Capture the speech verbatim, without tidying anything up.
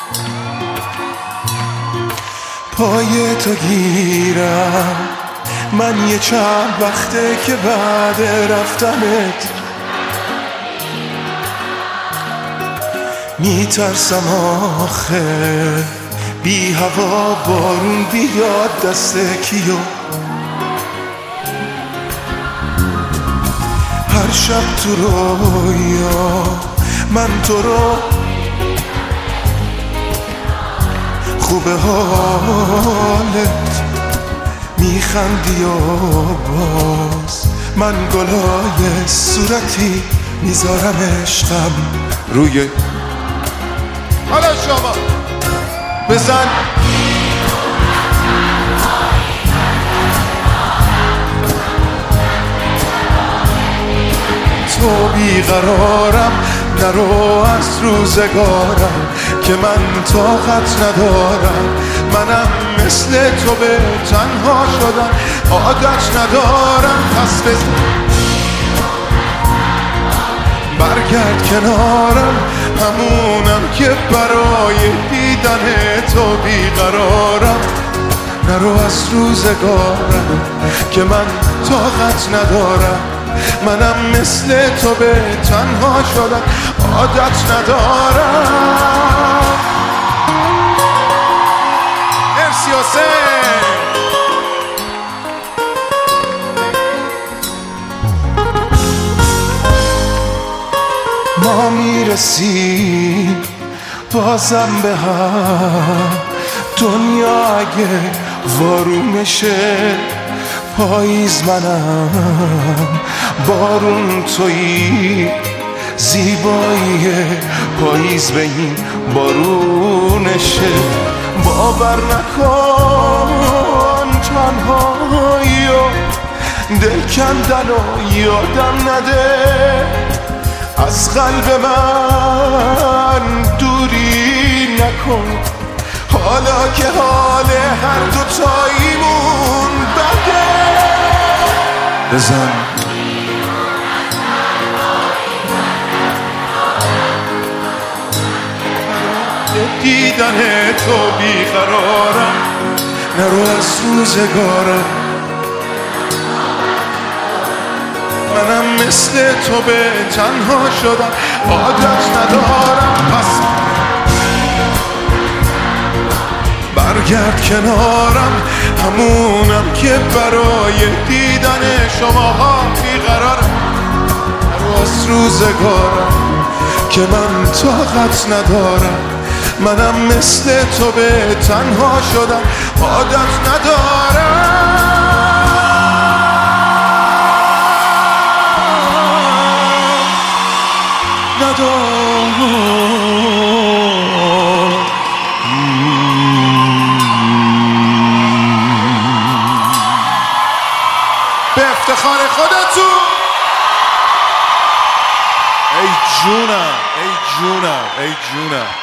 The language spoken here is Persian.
پای تو گیرم من یه چند وقته که بعد رفتنت میترسم آخه بی هوا بارون بیاد دست کیو. هر شب تو رویا من تو رو خوبه حالت میخندی و باز من گلای صورتی میذارم عشقم روی. حالا شما بزن تو بیقرارم نرو از روزگارم که من طاقت ندارم. منم مثل تو به تنها شدن عادت ندارم. پس بزن برگرد کنارم همونم که برای دیدن تو بیقرارم. نرو از روزگارم که من طاقت ندارم. منم مثل تو به تنها شدن عادت ندارم. مرسی حسین. ما میرسیم بازم به هم. دنیا اگه وارونشه پاییز منم بارون تویی. زیبایی پاییز به این بارونشه. باور نکن تنهایی و دل کندن و یادم نده. از قلب من دوری نکن حالا که حال هر دو تاییمون بده. بزن دیدن تو بیقرارم. نرو از روزگارم. منم مثل تو به تنها شدم عادت ندارم. پس برگرد کنارم همونم که برای دیدن شماها بیقرارم. نرو از روزگارم که من طاقت ندارم. منم مثل تو به تنها شدم عادت ندارم. به افتخار خودتون. ای جونم ای جونم ای جونم.